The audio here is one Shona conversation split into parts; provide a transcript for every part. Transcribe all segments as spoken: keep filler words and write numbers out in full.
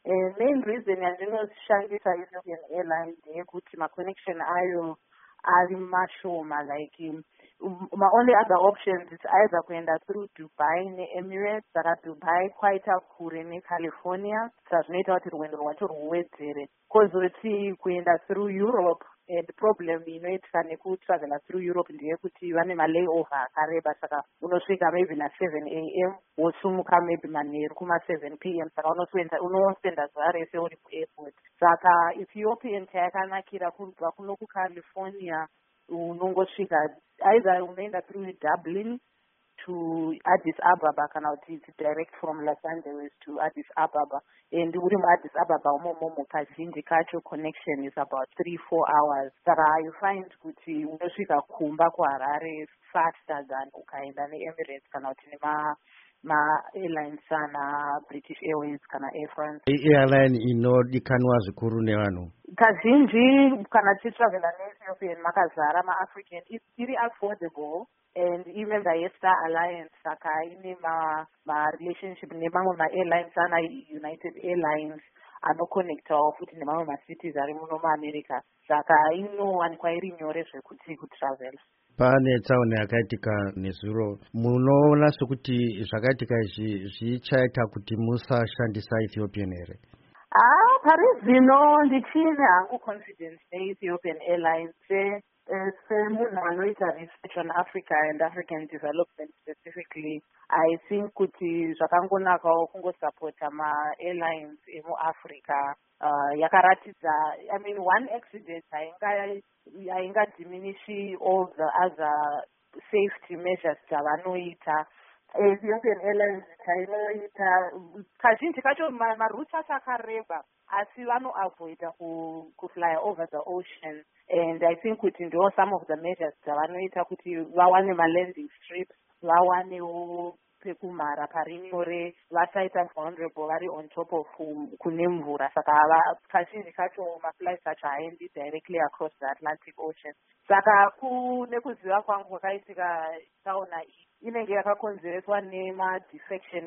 Uh, main reason yandinoshandisa Ethiopian Airlines ndeyekuti ma-connection ayo ari mashoma. Like um, my only other options is either kuenda through Dubai ne-Emirates. Saka Dubai kwaita kure ne-California, saka zvinoita kuti rwendo rwacho rwuwedzere. Kozoti kuenda through Europe, and the problem inoitika nekutravela through Europe ndeyekuti vane ma-layover akareba, saka unosvika maybe na seven a m wosumuka maybe manheru kuma seven p m saka unospenda zuva rese uri kuairport. Saka Ethiopian chayakanakira kubva kuno kuCalifornia unongosvika either unoenda through Dublin to Addis Ababa kana kuti it's direct from Los Angeles to Addis Ababa, and uri muAddis Ababa umomo kazhinji kacho connection is about three four hours. Saka you find kuti unosvika kumba kuHarare faster than ukaenda neEmirates kana kuti nema ma-airlines sana British Airways kana Air France. Airline inodikanwa zvikuru nevanhu kazhinji kana tichitravela neEthiopian makazara ma-African, iri affordable. And even the Star Alliance, saka ine ma, ma relationship nemamwe ma-airlines ana United Airlines anoconnectawo futi nemamwe ma-cities ari muno muAmerica. Saka inowanikwa iri nyore zvekuti kutravel. Pane tsaona yakaitika nezuro, munoona sokuti zvakaitika izvi zvichaita kuti musashandisa Ethiopian here? Ah, pari zvino ndichine hangu confidence ne-Ethiopian Airlines. Semunhu anoita research on Africa and African development specifically, I think kuti zvakangonakawo kungosupporta ma-airlines emuAfrica. Uh, yakaratidza, I mean, one accident hainga hainga diminish all the other safety measures dzavanoita. Ethiopian Airlines chainoita kazhinji kacho maroutes acho akareba, asi vanoavoida kufly over the ocean, and I think kuti ndo some of the measures dzavanoita kuti vawane ma-landing strips, vawanewo pekumhara pari nyore, vasaita vulnerable vari on top of kune mvura. Saka kazhinji kacho maflights acho haendi directly across the Atlantic Ocean. Saka nekuziva kwangu kwakaitika taona iyi inenge yakakonzereswa nema-defection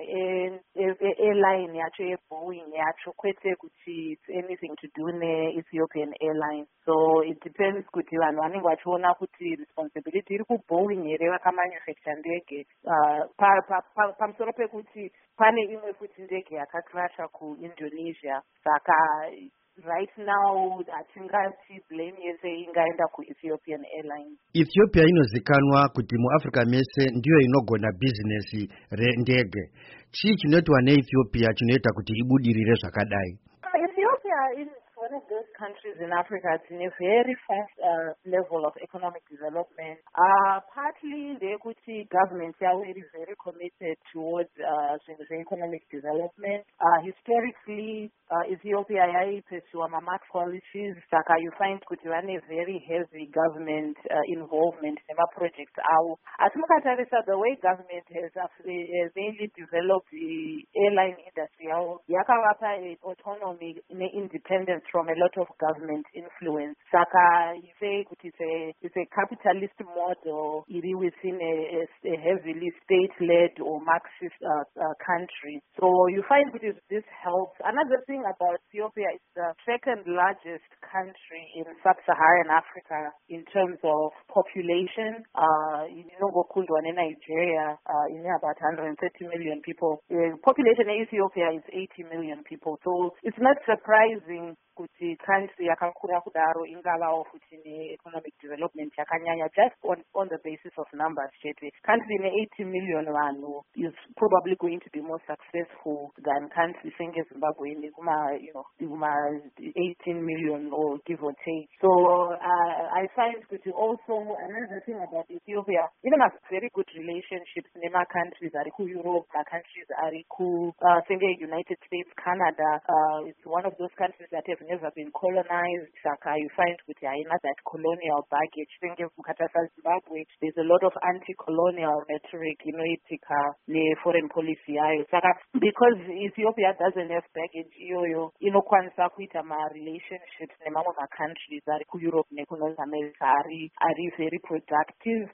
e-airline yacho yeBoeing yacho, kwete kuti it's anything to do ne-Ethiopian Airlines. So it depends kuti vanhu vanenge vachiona kuti responsibility iri kuBoeing here vakamanufacture ndege, pamusoro pekuti pane imwe futi ndege yakakrasha kuIndonesia. Saka right now hatingati blame yese ingaenda kuEthiopian Airlines. Ethiopia inozikanwa kuti muAfrica mese ndiyo inogona business rendege. Chii chinoitwa neEthiopia chinoita kuti ibudirire zvakadai? Ethiopia is one of those countries in Africa that's in a very fast uh, level of economic development. Uh, partly the equity government is very committed towards uh, the economic development. Uh, historically, uh, Ethiopia pursues market policies. Saka you find kuti vane very heavy government uh, involvement in our projects. As mukatarisa, the way government has, has mainly developed the airline industry, yakavapa autonomy in independence from a lot of government influence. Saka you say kuti it's a it's a capitalist model, iri within a, a, a heavily state-led or Marxist uh, uh, country. So you find that this helps. Another thing about Ethiopia is the second largest country in sub-Saharan Africa in terms of population. Uh, you know, Gokundwa in Nigeria, uh, in about one hundred thirty million people. The population in Ethiopia is eighty million people. So it's not surprising kuti country yakakura kudaro ingavawo futi ne-economic development yakanyanya just on, on the basis of numbers chete. Country ne eighty million vanhu is probably going to be more successful than country senge Zimbabwe in kuma, you know, kuma eighteen million or give or take. So uh, I find kuti also another thing about Ethiopia, even has very good relationships nema countries ari ku Europe, ma countries ari ku uh, senge United States, Canada. Uh, it's one of those countries that have never been colonized. Saka you find with haina that colonial baggage. Think of Mukatasa Zimbabwe, there's a lot of anti-colonial rhetoric, you know, itika ne foreign policy ayo. Saka because Ethiopia doesn't have baggage iyoyo, inokwanisa kuita ma relationships nemamwe ma countries ari ku Europe ne ku North America ari ari very productive.